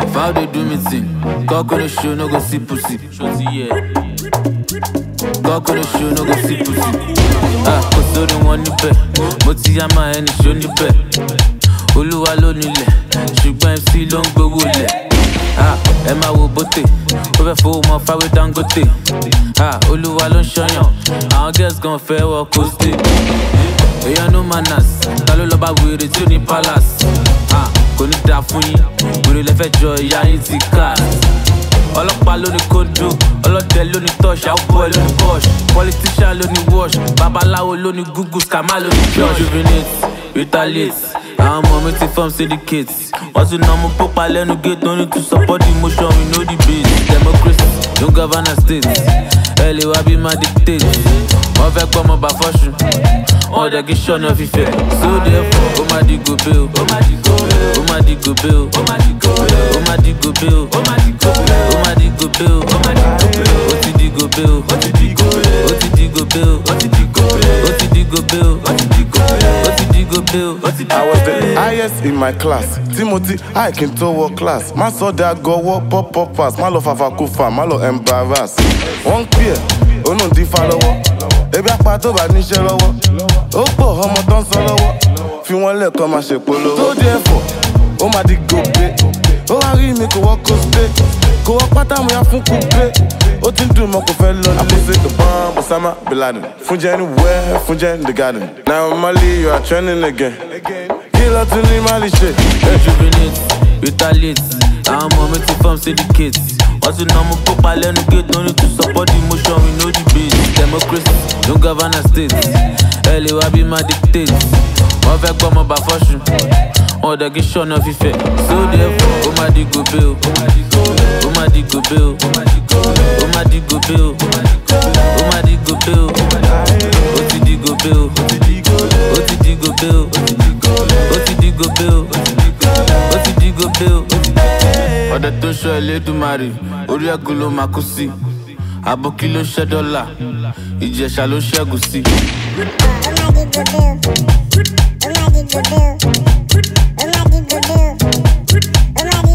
How they do me thing? Cock on the show, no go see pussy. Cock on the show, no go see pussy. Cause so they want you pay. Motiyama and show you pay. Oluwa lo nile, ṣùgbọ́n MC ló ń gbowó lẹ̀. Ẹ máa wo bóté, ó fẹ́ fowó mọ fáwé Dangote. Olúwa ló ń ṣọyàn, àwọn girls gan fẹ́ wọ kóstè. Èèyàn no manners, ta ló lọ bá wèrè tí ó ní palace. Kò ní dáa fún yín, wèrè lẹ́fẹ̀ẹ́ jọ ìyá yín ti ká. Ọlọ́pàá ló ní kóńdó, ọlọ́dẹ ló ní touch, àwòbọ̀ ló ní posh, politician ló ní wash, babaláwo ló ní google, scammer ló ní church. Rejuvenate, retaliate, àwọn ọmọ mi ti form syndicate. Wọ́n tún ná mú pópa lẹ́nu gate, no need to support the motion, we know the base. Democracy, no govern a state, ẹ lè wá bí máa dictate. Wọ́n fẹ́ gbọ́ ọmọ bá fọ́ṣù, wọ́n dẹ̀ kí ṣọ́nà fífẹ́. So therefore, ó máa di gòbé o, ó máa di gòbé o, ó máa di gòbé o, ó máa di gòbé o, ó máa di gòbé o, ó máa di gòbé o, ó máa di gòbé o, ó máa di gòbé o, ó ti di gòbé o, ó ti di gòbé o, ó ti di gòbé o, ó ti di gòbé o, ó ti di gòbé o, ó ti di gòbé o, ó ti di gòbé o, ó ti di gòbé o. I was the highest in my class. Timothy, I can to work class. Man saw that go walk pop pass. Man love fafa kufa, man love embarrass. One peer, oh no di follow. Ebi apa tó bá níṣẹ́ lọ́wọ́. Ó pọ̀ ọmọ tó ń sọ lọ́wọ́. Fi wọ́n lẹ̀ kọ́ máa ṣe polówó. So therefore, ó máa di gòbé. Ó wá rí mi kò wọ́ kóstè. Kò wọ́ pátá mo yá fún kúgbé. Ó ti ń dùn mọ́ kò fẹ́ lọ nílé. Àpòsí the bomb Osama Bin Laden. Funjẹ́ anywhere, funjẹ́ in the garden. Now Mali, you are trending again. Killer to ní Mali ṣe. Rejuvenate, retaliate, àwọn ọmọ mi ti form syndicate. Wọ́n tún ná mú pópa lẹ́nu gate, no need to support the motion, we know the base. Democracy, no govern a state, ẹ lè wá bí máa dictate. Wọ́n fẹ́ gbọ́ ọmọ bá fọ́ṣù, wọ́n dẹ̀ kí ṣọ́nà fífẹ́. So therefore, ó máa di gòbé o, ó máa di gòbé o, ó máa di gòbé o, ó máa di gòbé o, ó máa di gòbé o, ó máa di gòbé o, ó ti di gòbé o, ó ti di gòbé o, ó ti di gòbé o, ó ti di gòbé o, ó ti di gòbé o, ó ti di gòbé o. Ọ̀dẹ̀ tó ṣọ́ Elédùmarè, orí ẹ̀gún ló máa kú sí. Àbókí ló ṣẹ́ dọ́là, Ìjẹ̀ṣà ló ṣẹ́gun sí. Oh my